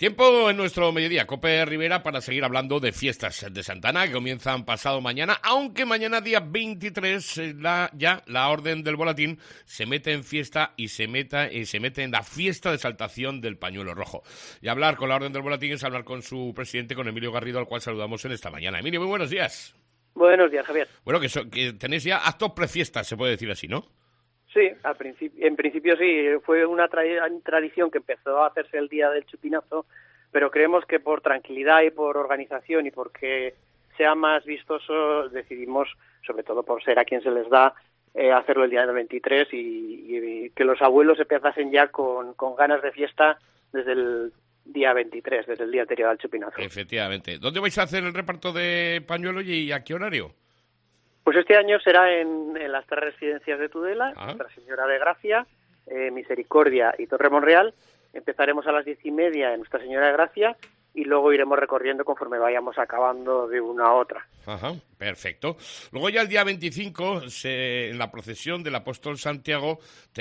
Tiempo en nuestro mediodía, COPE Rivera, para seguir hablando de fiestas de Santa Ana, que comienzan pasado mañana, aunque mañana día 23 la Orden del Volatín se mete en fiesta y se mete en la fiesta de exaltación del pañuelo rojo. Y hablar con la Orden del Volatín es hablar con su presidente, con Emilio Garrido, al cual saludamos en esta mañana. Emilio, muy buenos días. Buenos días, Javier. Bueno, que tenéis ya actos prefiestas, se puede decir así, ¿no? Sí, en principio sí, fue una tradición que empezó a hacerse el día del chupinazo, pero creemos que por tranquilidad y por organización y porque sea más vistoso, decidimos, sobre todo por ser a quien se les da, hacerlo el día del 23 y que los abuelos empezasen ya con ganas de fiesta desde el día 23, desde el día anterior al chupinazo. Efectivamente. ¿Dónde vais a hacer el reparto de pañuelo y a qué horario? Pues este año será en las tres residencias de Tudela, Nuestra Señora de Gracia, Misericordia y Torre Monreal. Empezaremos a las 10:30 en Nuestra Señora de Gracia y luego iremos recorriendo conforme vayamos acabando de una a otra. Ajá, perfecto. Luego ya el día 25, en la procesión del Apóstol Santiago,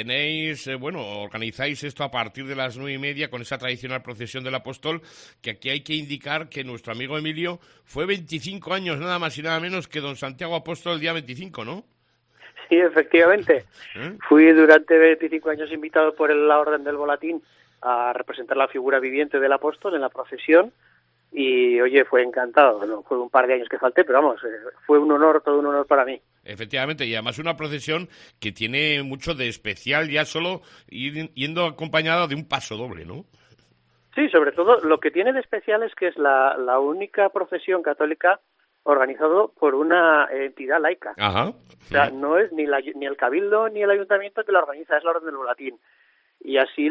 organizáis esto a partir de las 9:30 con esa tradicional procesión del Apóstol, que aquí hay que indicar que nuestro amigo Emilio fue 25 años nada más y nada menos que don Santiago Apóstol el día 25, ¿no? Sí, efectivamente. Fui durante 25 años invitado por la Orden del Volatín a representar la figura viviente del apóstol en la procesión y, oye, fue encantado. Bueno, fue un par de años que falté, pero vamos, fue todo un honor para mí. Efectivamente, y además una procesión que tiene mucho de especial ya solo yendo acompañada de un paso doble, ¿no? Sí, sobre todo lo que tiene de especial es que es la única procesión católica organizado por una entidad laica. Ajá. O sea, no es ni el Cabildo ni el Ayuntamiento que la organiza, es la Orden del Volatín. Y así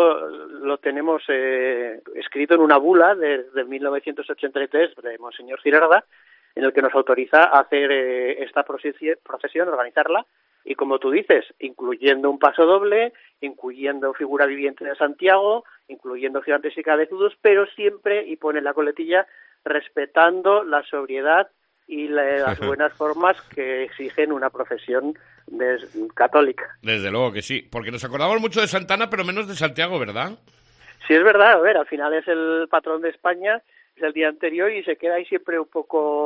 lo tenemos escrito en una bula de 1983 de Monseñor Girarda, en el que nos autoriza a hacer esta procesión, organizarla, y como tú dices, incluyendo un paso doble, incluyendo figura viviente de Santiago, incluyendo gigantes y cabezudos, pero siempre, y pone la coletilla, respetando la sobriedad y las buenas formas que exigen una procesión católica. Desde luego que sí, porque nos acordamos mucho de Santana, pero menos de Santiago, ¿verdad? Sí, es verdad, a ver, al final es el patrón de España, es el día anterior y se queda ahí siempre un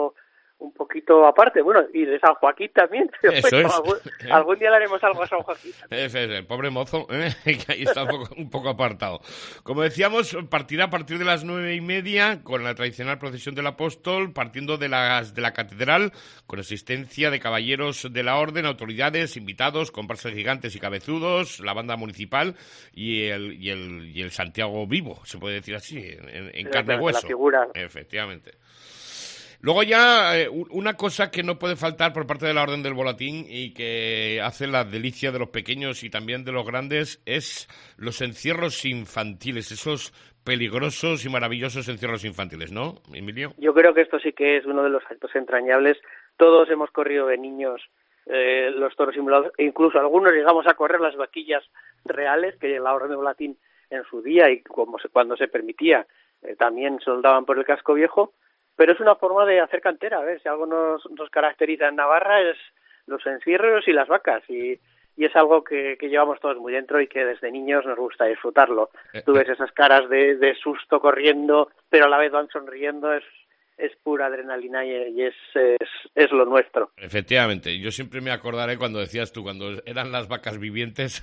poquito aparte. Bueno, y de San Joaquín también. Eso es. Algún día le haremos algo a San Joaquín. Ese es el pobre mozo, que ahí está un poco apartado. Como decíamos, partirá a partir de las 9:30 con la tradicional procesión del Apóstol, partiendo de la catedral, con asistencia de caballeros de la orden, autoridades, invitados, comparsas gigantes y cabezudos, la banda municipal y el Santiago vivo, se puede decir así, en carne y hueso. La figura. Efectivamente. Luego ya, una cosa que no puede faltar por parte de la Orden del Volatín y que hace la delicia de los pequeños y también de los grandes es los encierros infantiles, esos peligrosos y maravillosos encierros infantiles, ¿no, Emilio? Yo creo que esto sí que es uno de los actos entrañables. Todos hemos corrido de niños los toros simulados, e incluso algunos llegamos a correr las vaquillas reales, que la Orden del Volatín en su día y cuando se permitía también soldaban por el casco viejo. Pero es una forma de hacer cantera, ¿ves? Si algo nos caracteriza en Navarra es los encierros y las vacas, y es algo que llevamos todos muy dentro y que desde niños nos gusta disfrutarlo. Tú ves esas caras de susto corriendo, pero a la vez van sonriendo, es pura adrenalina y es lo nuestro. Efectivamente, yo siempre me acordaré cuando decías tú, cuando eran las vacas vivientes,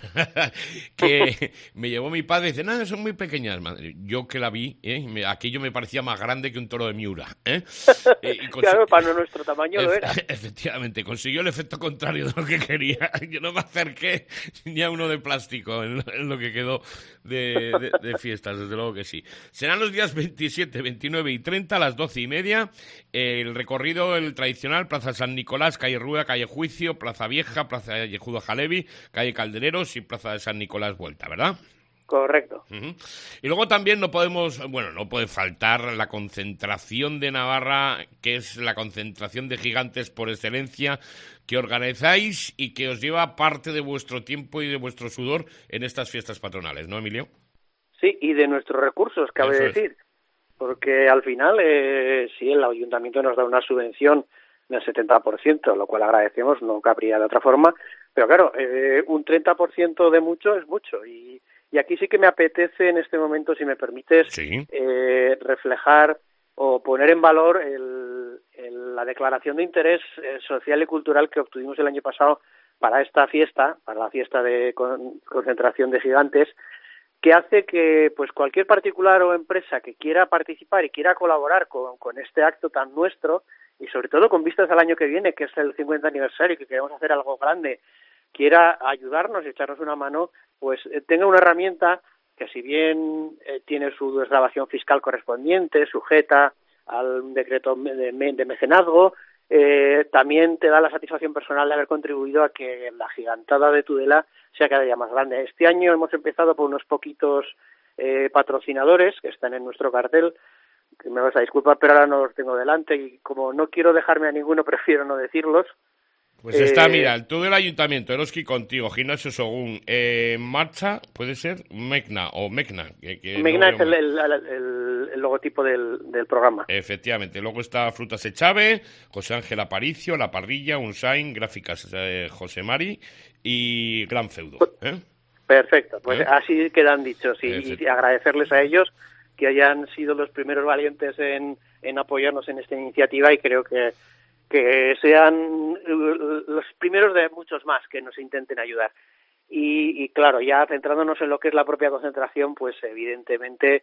que me llevó mi padre y dice, no, son muy pequeñas, madre. Yo que la vi, aquello me parecía más grande que un toro de Miura. Claro, para nuestro tamaño lo era. Efectivamente, consiguió el efecto contrario de lo que quería. Yo no me acerqué ni a uno de plástico en lo que quedó de fiestas, desde luego que sí. Serán los días 27, 29 y 30 a las 12:30. El recorrido, el tradicional, Plaza San Nicolás, calle Rueda, calle Juicio, Plaza Vieja, Plaza Yehudo Jalevi, calle Caldereros y Plaza de San Nicolás Vuelta, ¿verdad? Correcto. Y luego también no puede faltar la concentración de Navarra, que es la concentración de gigantes por excelencia, que organizáis y que os lleva parte de vuestro tiempo y de vuestro sudor en estas fiestas patronales, ¿no, Emilio? Sí, y de nuestros recursos, cabe decir. Porque al final, sí, el ayuntamiento nos da una subvención del 70%, lo cual agradecemos, no cabría de otra forma, pero claro, un 30% de mucho es mucho, y aquí sí que me apetece en este momento, si me permites, sí, reflejar o poner en valor la declaración de interés social y cultural que obtuvimos el año pasado para esta fiesta, para la fiesta de concentración de gigantes, que hace que pues cualquier particular o empresa que quiera participar y quiera colaborar con este acto tan nuestro, y sobre todo con vistas al año que viene, que es el 50 aniversario y que queremos hacer algo grande, quiera ayudarnos y echarnos una mano, pues tenga una herramienta que, si bien tiene su desgravación fiscal correspondiente, sujeta al decreto de mecenazgo, también te da la satisfacción personal de haber contribuido a que la gigantada de Tudela sea cada día más grande. Este año hemos empezado por unos poquitos patrocinadores que están en nuestro cartel, que me vas a disculpar, pero ahora no los tengo delante y como no quiero dejarme a ninguno, prefiero no decirlos. Pues está, mira, el todo el ayuntamiento, Eroski Contigo, Gimnasio Sogún, Marcha, puede ser Mecna o Mecna. Mecna es el logotipo del programa. Efectivamente, luego está Frutas Echave, José Ángel Aparicio, La Parrilla, Unsain, Gráficas José Mari y Gran Feudo. Perfecto, pues así quedan dichos y agradecerles a ellos que hayan sido los primeros valientes en apoyarnos en esta iniciativa, y creo que sean los primeros de muchos más que nos intenten ayudar. Y claro, ya centrándonos en lo que es la propia concentración, pues evidentemente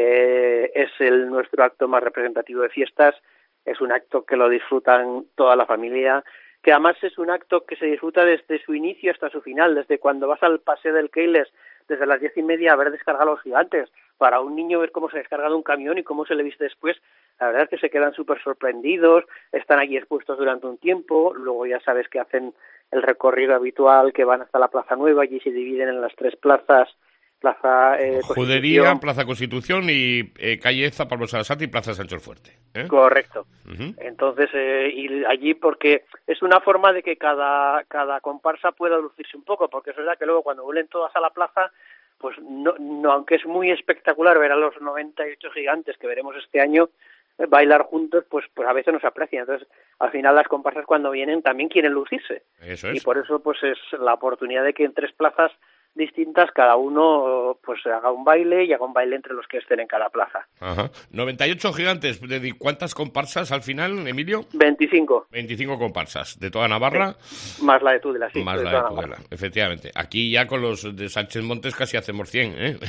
es nuestro acto más representativo de fiestas, es un acto que lo disfrutan toda la familia, que además es un acto que se disfruta desde su inicio hasta su final, desde cuando vas al paseo del Keiles, desde las 10:30 a ver descargar a los gigantes. Para un niño ver cómo se descarga de un camión y cómo se le viste después, la verdad es que se quedan súper sorprendidos, están allí expuestos durante un tiempo, luego ya sabes que hacen el recorrido habitual, que van hasta la Plaza Nueva, allí se dividen en las tres plazas, Plaza Judería, Plaza Constitución y calle Pablo Sarasate y Plaza Sancho el Fuerte. Correcto. Entonces, y allí porque es una forma de que cada comparsa pueda lucirse un poco, porque es verdad que luego cuando vuelven todas a la plaza, pues no, aunque es muy espectacular ver a los 98 gigantes que veremos este año bailar juntos, pues a veces no se aprecia. Entonces, al final las comparsas cuando vienen también quieren lucirse. Eso es. Y por eso pues es la oportunidad de que en tres plazas distintas cada uno pues haga un baile y haga un baile entre los que estén en cada plaza. Ajá. 98 gigantes. ¿Cuántas comparsas al final, Emilio? 25. 25 comparsas de toda Navarra. Sí. Más la de Tudela, sí. Más la de Tudela, efectivamente. Aquí ya con los de Sánchez Montes casi hacemos 100, ¿eh?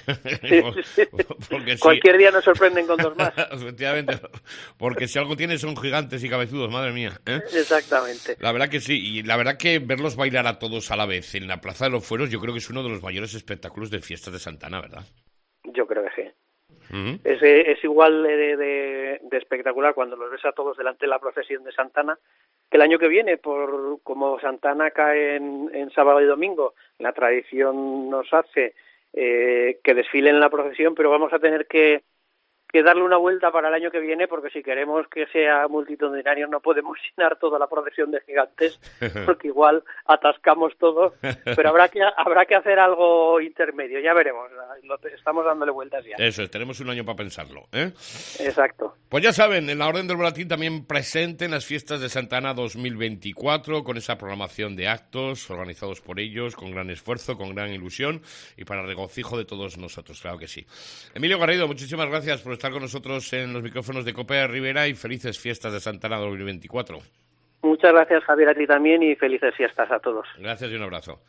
Sí. Porque cualquier día nos sorprenden con dos más. Efectivamente. Porque si algo tiene son gigantes y cabezudos, madre mía. Exactamente. La verdad que sí. Y la verdad que verlos bailar a todos a la vez en la Plaza de los Fueros, yo creo que es uno de los mayores espectáculos de fiestas de Santa Ana, ¿verdad? Yo creo que sí. Es igual de espectacular cuando los ves a todos delante de la procesión de Santa Ana, que el año que viene, como Santa Ana cae en sábado y domingo, la tradición nos hace que desfilen en la procesión, pero vamos a tener que darle una vuelta para el año que viene, porque si queremos que sea multitudinario no podemos llenar toda la procesión de gigantes, porque igual atascamos todo, pero habrá que hacer algo intermedio, ya veremos, estamos dándole vueltas ya. Eso es, tenemos un año para pensarlo, ¿eh? Exacto. Pues ya saben, en la Orden del Boletín también presente en las fiestas de Santa Ana 2024, con esa programación de actos organizados por ellos, con gran esfuerzo, con gran ilusión y para regocijo de todos nosotros, claro que sí. Emilio Garrido, muchísimas gracias por estar con nosotros en los micrófonos de COPE de Rivera y felices fiestas de Santa Ana 2024. Muchas gracias, Javier, a ti también, y felices fiestas a todos. Gracias y un abrazo.